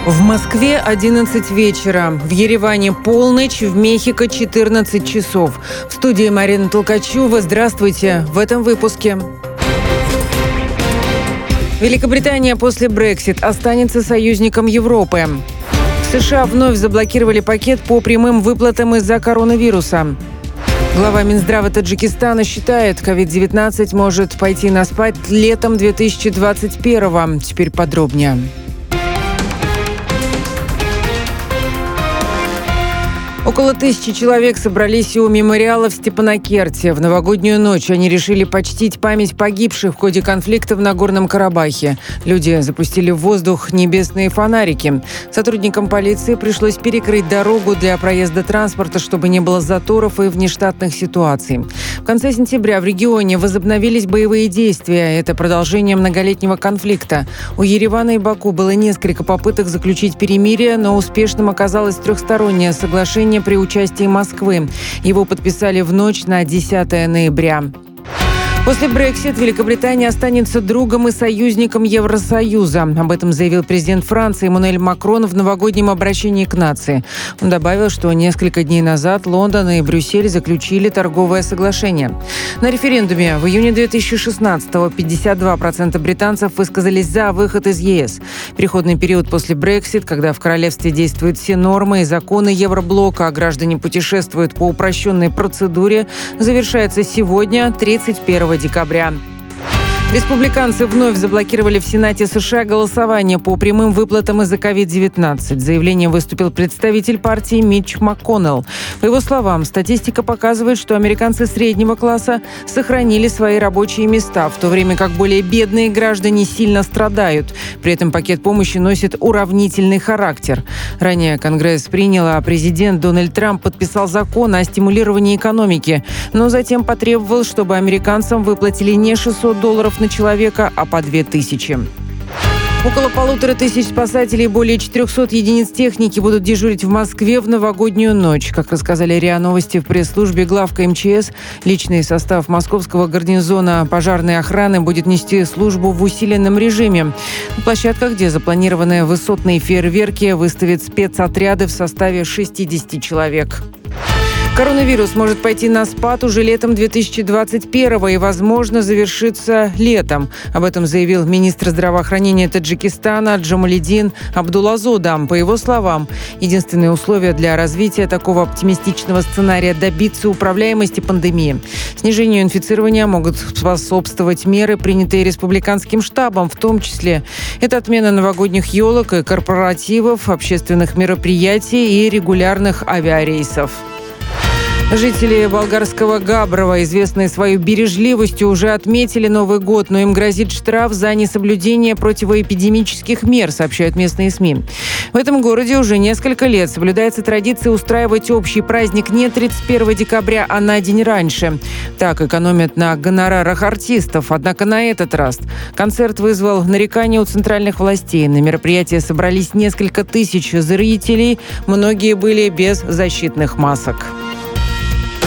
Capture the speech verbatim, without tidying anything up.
В Москве одиннадцать вечера, в Ереване полночь, в Мехико четырнадцать часов. В студии Марина Толкачева. Здравствуйте. В этом выпуске. Великобритания после Brexit останется союзником Европы. В США вновь заблокировали пакет по прямым выплатам из-за коронавируса. Глава Минздрава Таджикистана считает, ковид девятнадцать может пойти на спад летом две тысячи двадцать первого. Теперь подробнее. Около тысячи человек собрались у мемориала в Степанакерте. В новогоднюю ночь они решили почтить память погибших в ходе конфликта в Нагорном Карабахе. Люди запустили в воздух небесные фонарики. Сотрудникам полиции пришлось перекрыть дорогу для проезда транспорта, чтобы не было заторов и внештатных ситуаций. В конце сентября в регионе возобновились боевые действия. Это продолжение многолетнего конфликта. У Еревана и Баку было несколько попыток заключить перемирие, но успешным оказалось трехстороннее соглашение при участии Москвы. Его подписали в ночь на десятое ноября. После Brexit Великобритания останется другом и союзником Евросоюза. Об этом заявил президент Франции Эммануэль Макрон в новогоднем обращении к нации. Он добавил, что несколько дней назад Лондон и Брюссель заключили торговое соглашение. На референдуме в июне две тысячи шестнадцатого пятьдесят два процента британцев высказались за выход из ЕС. Переходный период после Brexit, когда в королевстве действуют все нормы и законы Евроблока, а граждане путешествуют по упрощенной процедуре, завершается сегодня, тридцать первого декабря. Республиканцы вновь заблокировали в Сенате США голосование по прямым выплатам из-за ковид девятнадцать. Заявлением выступил представитель партии Митч МакКоннелл. По его словам, статистика показывает, что американцы среднего класса сохранили свои рабочие места, в то время как более бедные граждане сильно страдают. При этом пакет помощи носит уравнительный характер. Ранее Конгресс принял, а президент Дональд Трамп подписал закон о стимулировании экономики, но затем потребовал, чтобы американцам выплатили не шестьсот долларов на человека, а по две тысячи. Около полутора тысяч спасателей и более четырехсот единиц техники будут дежурить в Москве в новогоднюю ночь. Как рассказали РИА Новости в пресс-службе главка МЧС, личный состав московского гарнизона пожарной охраны будет нести службу в усиленном режиме. На площадках, где запланированы высотные фейерверки, выставят спецотряды в составе шестидесяти человек. Коронавирус может пойти на спад уже летом две тысячи двадцать первого и, возможно, завершиться летом. Об этом заявил министр здравоохранения Таджикистана Джамалидин Абдулазодам. По его словам, единственное условие для развития такого оптимистичного сценария – добиться управляемости пандемии. Снижению инфицирования могут способствовать меры, принятые республиканским штабом, в том числе это отмена новогодних елок и корпоративов, общественных мероприятий и регулярных авиарейсов. Жители болгарского Габрово, известные своей бережливостью, уже отметили Новый год, но им грозит штраф за несоблюдение противоэпидемических мер, сообщают местные СМИ. В этом городе уже несколько лет соблюдается традиция устраивать общий праздник не тридцать первого декабря, а на день раньше. Так экономят на гонорарах артистов. Однако на этот раз концерт вызвал нарекания у центральных властей. На мероприятие собрались несколько тысяч зрителей, многие были без защитных масок.